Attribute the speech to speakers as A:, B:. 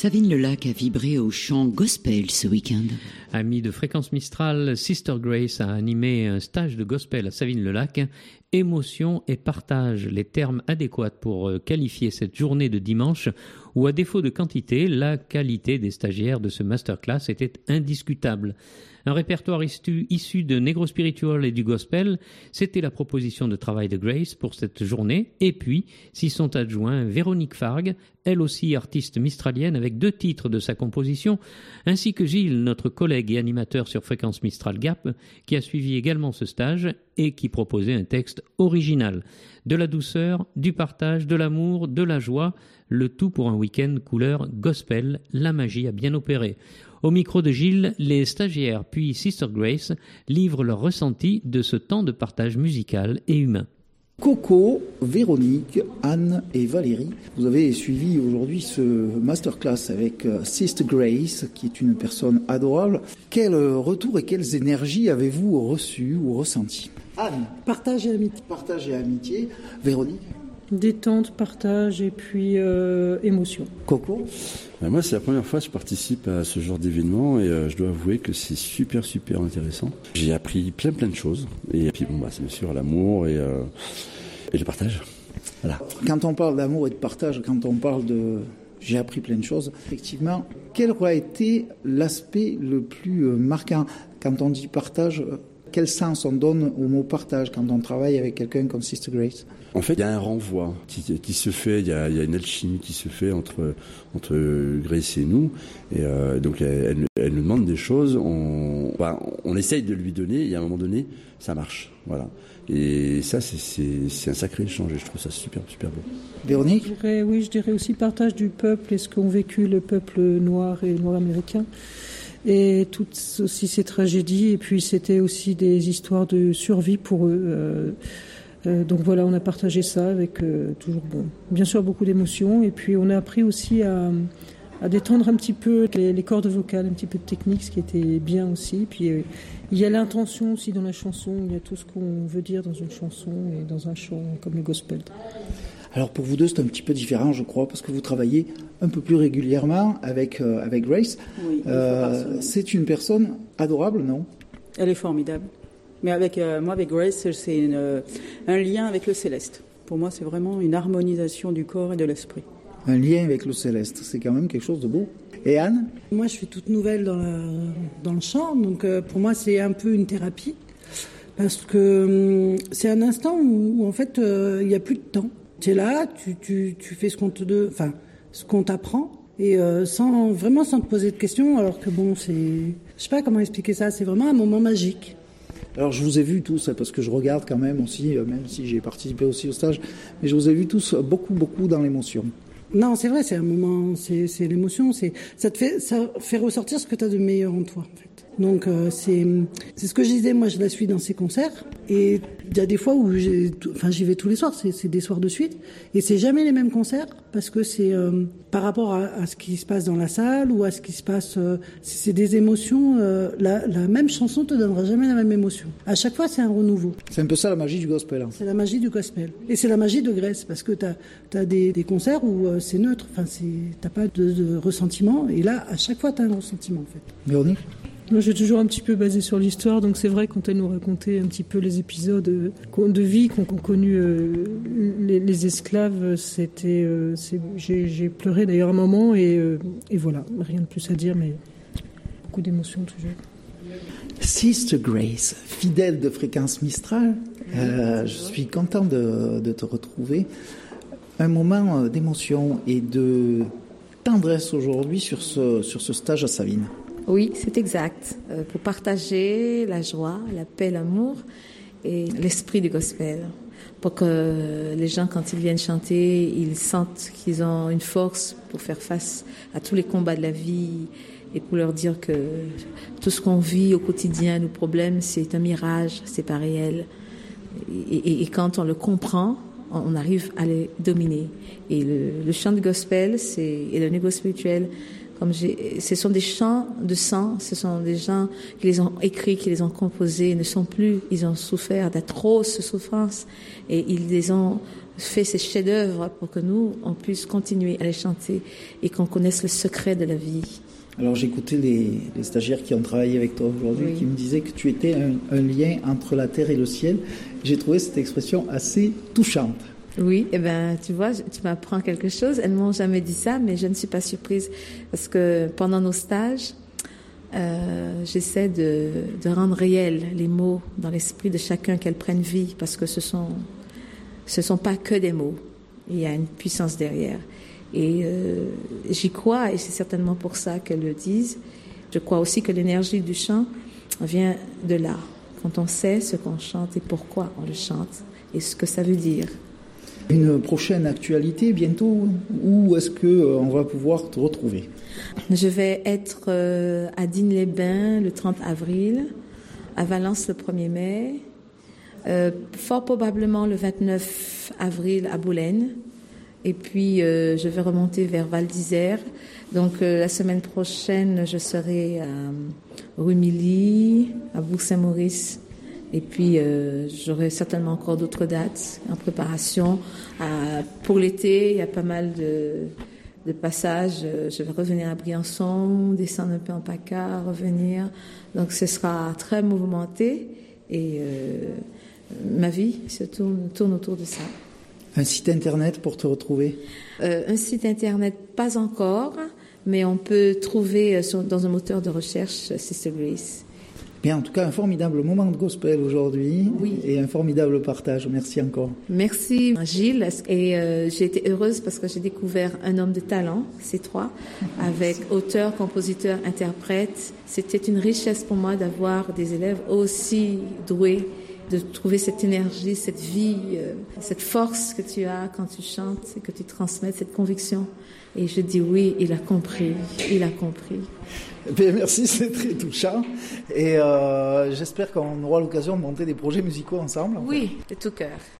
A: Savine Lelac a vibré au chant gospel ce week-end.
B: Ami de Fréquence Mistral, Sister Grace a animé un stage de gospel à Savine Lelac. Émotion et partage, les termes adéquats pour qualifier cette journée de dimanche où, à défaut de quantité, la qualité des stagiaires de ce masterclass était indiscutable. Un répertoire issu de Negro Spiritual et du gospel, c'était la proposition de travail de Grace pour cette journée. Et puis, s'y sont adjoints Véronique Fargue, elle aussi artiste mistralienne avec 2 titres de sa composition, ainsi que Gilles, notre collègue et animateur sur Fréquence Mistral Gap, qui a suivi également ce stage et qui proposait un texte original. De la douceur, du partage, de l'amour, de la joie, le tout pour un week-end couleur gospel. La magie a bien opéré. Au micro de Gilles, les stagiaires puis Sister Grace livrent leur ressenti de ce temps de partage musical et humain.
C: Coco, Véronique, Anne et Valérie, vous avez suivi aujourd'hui ce masterclass avec Sister Grace, qui est une personne adorable. Quel retour et quelles énergies avez-vous reçues ou ressenties? Anne.
D: Partage et amitié.
C: Partage et amitié. Véronique.
D: Détente, partage et puis émotion.
C: Coco.
E: Moi, c'est la première fois que je participe à ce genre d'événement et je dois avouer que c'est super intéressant. J'ai appris plein de choses. Et puis c'est bien sûr l'amour et le partage. Voilà.
C: Quand on parle d'amour et de partage, quand on parle de... J'ai appris plein de choses. Effectivement, quel aurait été l'aspect le plus marquant quand on dit partage? Quel sens on donne au mot partage quand on travaille avec quelqu'un comme Sister Grace?
E: En fait, il y a un renvoi qui se fait, il y a une alchimie qui se fait entre Grace et nous. Et donc, elle nous demande des choses, on essaye de lui donner, et à un moment donné, ça marche. Voilà. Et ça, c'est un sacré échange, et je trouve ça super beau.
C: Véronique?
D: Je dirais aussi partage du peuple et ce qu'ont vécu le peuple noir et nord-américain. Et toutes aussi ces tragédies, et puis c'était aussi des histoires de survie pour eux. Donc voilà, on a partagé ça avec toujours bien sûr beaucoup d'émotions, et puis on a appris aussi à détendre un petit peu les cordes vocales, un petit peu de technique, ce qui était bien aussi. Puis il y a l'intention aussi dans la chanson, il y a tout ce qu'on veut dire dans une chanson et dans un chant comme le gospel.
C: Alors pour vous deux, c'est un petit peu différent, je crois, parce que vous travaillez un peu plus régulièrement avec Grace.
F: Oui,
C: c'est une personne adorable, non?
F: Elle est formidable. Mais avec Grace, c'est un lien avec le céleste. Pour moi, c'est vraiment une harmonisation du corps et de l'esprit.
C: Un lien avec le céleste, c'est quand même quelque chose de beau. Et Anne?
D: Moi, je suis toute nouvelle dans le chant, donc pour moi, c'est un peu une thérapie. Parce que c'est un instant où en fait, il n'y a plus de temps. Tu es là, tu fais ce qu'on t'apprend, et sans te poser de questions, alors que je sais pas comment expliquer ça, c'est vraiment un moment magique.
C: Alors je vous ai vus tous, parce que je regarde quand même aussi, même si j'ai participé aussi au stage, mais je vous ai vus tous beaucoup dans l'émotion.
D: Non, c'est vrai, c'est un moment, c'est l'émotion, ça fait ressortir ce que tu as de meilleur en toi, en fait. Donc c'est ce que je disais, moi je la suis dans ses concerts, et il y a des fois où j'y vais tous les soirs, c'est des soirs de suite, et c'est jamais les mêmes concerts, parce que c'est par rapport à ce qui se passe dans la salle, ou à ce qui se passe, c'est des émotions, la même chanson te donnera jamais la même émotion. À chaque fois c'est un renouveau.
C: C'est un peu ça la magie du gospel. Hein.
D: C'est la magie du gospel, et c'est la magie de Grace, parce que t'as des concerts où c'est neutre, t'as pas de ressentiment, et là à chaque fois t'as un ressentiment en fait.
C: Véronique?
D: Moi, j'ai toujours un petit peu basé sur l'histoire, donc c'est vrai quand elle nous racontait un petit peu les épisodes de vie qu'ont connus les esclaves, j'ai pleuré d'ailleurs un moment, et voilà, rien de plus à dire, mais beaucoup d'émotions toujours.
C: Sister Grace, fidèle de Fréquence Mistral, je suis content de te retrouver. Un moment d'émotion et de tendresse aujourd'hui sur ce stage à Savine.
G: Oui, c'est exact. Pour partager la joie, la paix, l'amour et l'esprit du gospel. Pour que les gens, quand ils viennent chanter, ils sentent qu'ils ont une force pour faire face à tous les combats de la vie, et pour leur dire que tout ce qu'on vit au quotidien, nos problèmes, c'est un mirage, c'est pas réel. Et quand on le comprend, on arrive à les dominer. Et le chant du gospel et le négo spirituel, ce sont des chants de sang, ce sont des gens qui les ont écrits, qui les ont composés, ils ont souffert d'atroces souffrances, et ils les ont fait ces chefs-d'œuvre pour que nous, on puisse continuer à les chanter et qu'on connaisse le secret de la vie.
C: Alors j'écoutais les stagiaires qui ont travaillé avec toi aujourd'hui,
G: Oui.
C: qui me disaient que tu étais un lien entre la terre et le ciel. J'ai trouvé cette expression assez touchante.
G: Oui, eh ben, tu vois, tu m'apprends quelque chose. Elles m'ont jamais dit ça, mais je ne suis pas surprise parce que pendant nos stages, j'essaie de rendre réels les mots dans l'esprit de chacun, qu'elles prennent vie, parce que ce sont pas que des mots. Il y a une puissance derrière. Et j'y crois, et c'est certainement pour ça qu'elles le disent. Je crois aussi que l'énergie du chant vient de là, quand on sait ce qu'on chante et pourquoi on le chante et ce que ça veut dire.
C: Une prochaine actualité bientôt, où est-ce qu'on va pouvoir te retrouver?
G: Je vais être à Digne-les-Bains le 30 avril, à Valence le 1er mai, fort probablement le 29 avril à Boulogne, et puis je vais remonter vers Val d'Isère. Donc la semaine prochaine, je serai à Rumilly, à Bourg-Saint-Maurice, et puis j'aurai certainement encore d'autres dates en préparation. Pour l'été, il y a pas mal de passages. Je vais revenir à Briançon, descendre un peu en PACA, revenir. Donc ce sera très mouvementé et ma vie se tourne autour de ça.
C: Un site internet pour te retrouver?
G: Un site internet, pas encore, mais on peut trouver dans un moteur de recherche Sister Grace.
C: Bien, en tout cas, un formidable moment de gospel aujourd'hui,
G: oui.
C: Et un formidable partage. Merci encore.
G: Merci Gilles, et j'ai été heureuse parce que j'ai découvert un homme de talent, C3, avec auteur, compositeur, interprète. C'était une richesse pour moi d'avoir des élèves aussi doués, de trouver cette énergie, cette vie, cette force que tu as quand tu chantes et que tu transmets, cette conviction. Et je dis oui, il a compris.
C: Bien, merci, c'est très touchant. Et j'espère qu'on aura l'occasion de monter des projets musicaux ensemble.
G: Oui, de tout cœur.